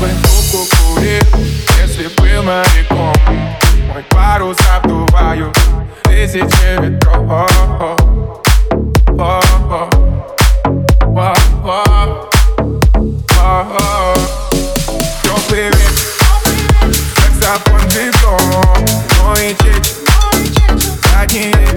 бы трубку курил, если был моряком. Мой парус обдуваю тысячи ветров. Теплый ветер, саксофон, диплом, мой чеч, задний